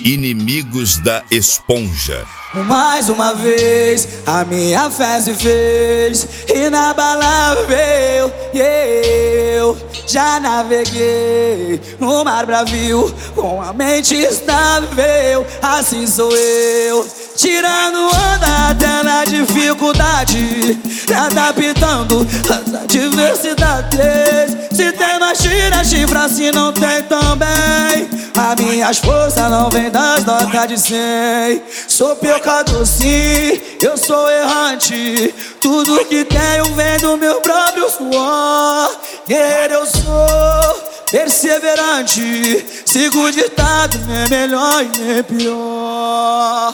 Inimigos da Esponja. Mais uma vez a minha fé se fez inabalável, e eu já naveguei no mar bravio com a mente estável. Assim sou eu, tirando onda até na dificuldade, me adaptando às adversidades. Se tem mais tira, chifra, se não tem também. As minhas forças não vêm das notas de 100. Sou pecador sim, eu sou errante. Tudo que tenho vem do meu próprio suor. Guerreiro eu sou, perseverante. Sigo o ditado, nem melhor e nem pior.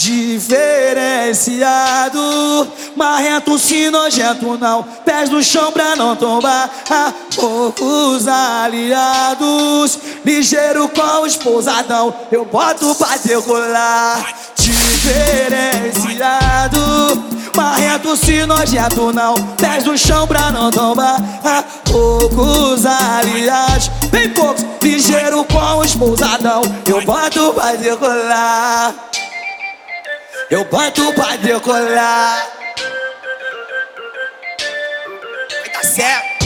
Diferenciado, marrento sim, nojento não. Pés no chão pra não tombar. Poucos aliados, ligeiro com o esposadão. Eu boto pra decolar. Diferenciado, marrento sim, nojento não. Pés no chão pra não tombar. Poucos aliados, bem poucos, ligeiro com o esposadão. Eu boto pra decolar. Eu boto pra decolar. Vai dar certo.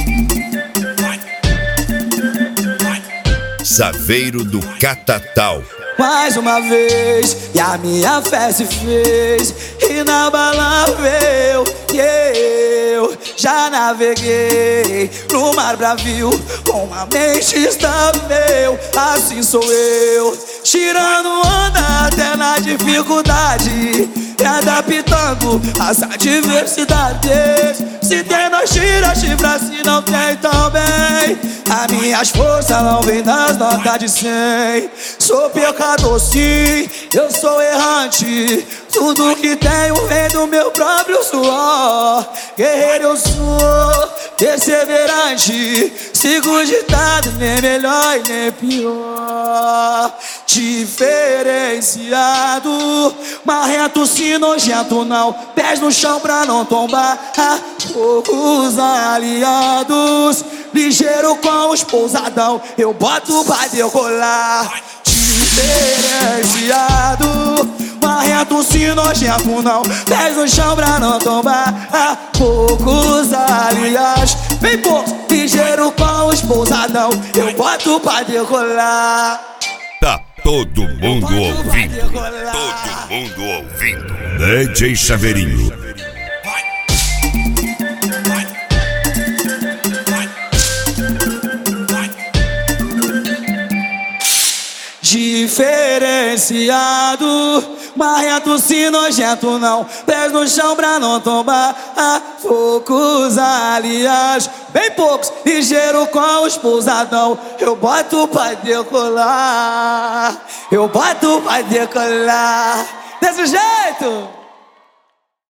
Saveiro do Catatal. Mais uma vez, e a minha fé se fez inabalável, e eu já naveguei no mar bravio com a mente estável. Assim sou eu, tirando onda até na dificuldade, me adaptando às adversidades. Se tem nós tira, chifra, se não tem também. As minhas forças não vêm das notas de 100. Sou pecador sim, eu sou errante. Tudo que tenho vem do meu próprio suor. Guerreiro eu sou, perseverante. Sigo o ditado, nem melhor e nem pior. Diferenciado, marrento sim, nojento não. Pés no chão pra não tombar. Poucos aliados, ligeiro com o esposadão. Eu boto pra decolar. Diferenciado, marrento sim, nojento não. Pés no chão pra não tombar. Poucos aliados, bem pouco, ligeiro com o esposadão. Eu boto pra decolar. Tá todo mundo ouvindo. Todo mundo ouvindo. DJ Saveirinho. Diferenciado, marrento sim, nojento não. Pés no chão pra não tombar. Poucos aliados, bem poucos, ligeiro com o esposadão. Eu boto pra decolar. Eu boto pra decolar. Desse jeito.